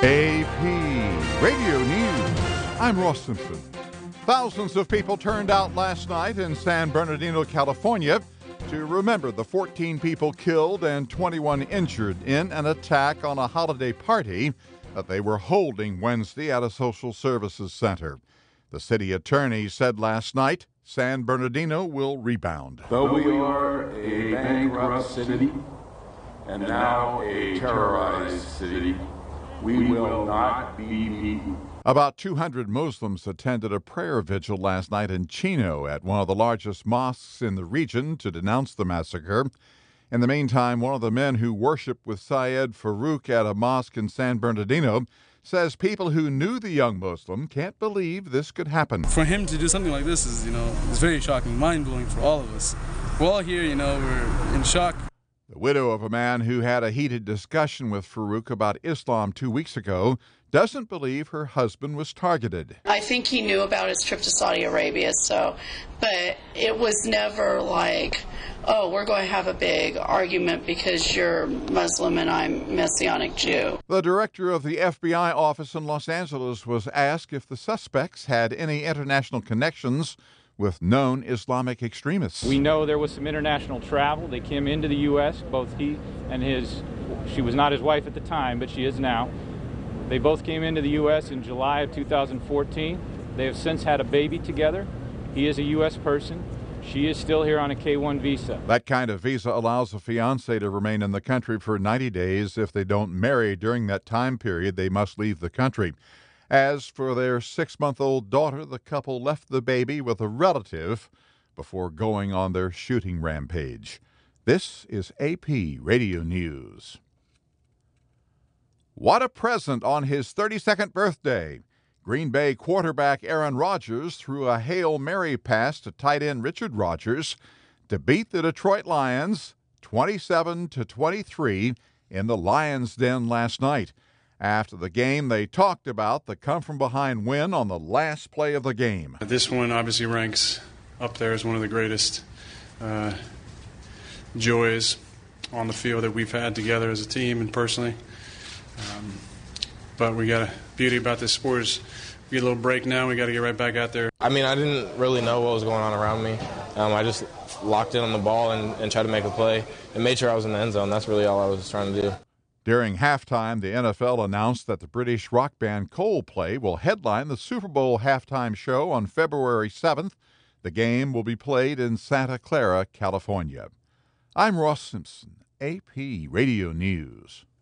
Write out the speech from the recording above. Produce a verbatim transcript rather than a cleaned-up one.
A P Radio News. I'm Ross Simpson. Thousands of people turned out last night in San Bernardino, California, to remember the fourteen people killed and twenty-one injured in an attack on a holiday party that they were holding Wednesday at a social services center. The city attorney said last night San Bernardino will rebound. Though we are a bankrupt city and now a terrorized city, we will not be beaten. About two hundred Muslims attended a prayer vigil last night in Chino at one of the largest mosques in the region to denounce the massacre. In the meantime, one of the men who worshiped with Syed Farouk at a mosque in San Bernardino says people who knew the young Muslim can't believe this could happen. For him to do something like this is, you know, it's very shocking, mind-blowing for all of us. We're all here, you know, we're in shock. The widow of a man who had a heated discussion with Farouk about Islam two weeks ago doesn't believe her husband was targeted. I think he knew about his trip to Saudi Arabia, so, but it was never like, oh, we're going to have a big argument because you're Muslim and I'm Messianic Jew. The director of the F B I office in Los Angeles was asked if the suspects had any international connections with known Islamic extremists. We know there was some international travel. They came into the U S, both he and his, she was not his wife at the time, but she is now. They both came into the U S in July of two thousand fourteen. They have since had a baby together. He is a U S person. She is still here on a K one visa. That kind of visa allows a fiancé to remain in the country for ninety days. If they don't marry during that time period, they must leave the country. As for their six-month-old daughter, the couple left the baby with a relative before going on their shooting rampage. This is A P Radio News. What a present on his thirty-second birthday. Green Bay quarterback Aaron Rodgers threw a Hail Mary pass to tight end Richard Rodgers to beat the Detroit Lions twenty-seven to twenty-three in the Lions' Den last night. After the game, they talked about the come-from-behind win on the last play of the game. This one obviously ranks up there as one of the greatest uh, joys on the field that we've had together as a team and personally. Um, but we got a beauty about this sport is we get a little break now. We got to get right back out there. I mean, I didn't really know what was going on around me. Um, I just locked in on the ball and, and tried to make a play and made sure I was in the end zone. That's really all I was trying to do. During halftime, the N F L announced that the British rock band Coldplay will headline the Super Bowl halftime show on February seventh. The game will be played in Santa Clara, California. I'm Ross Simpson, A P Radio News.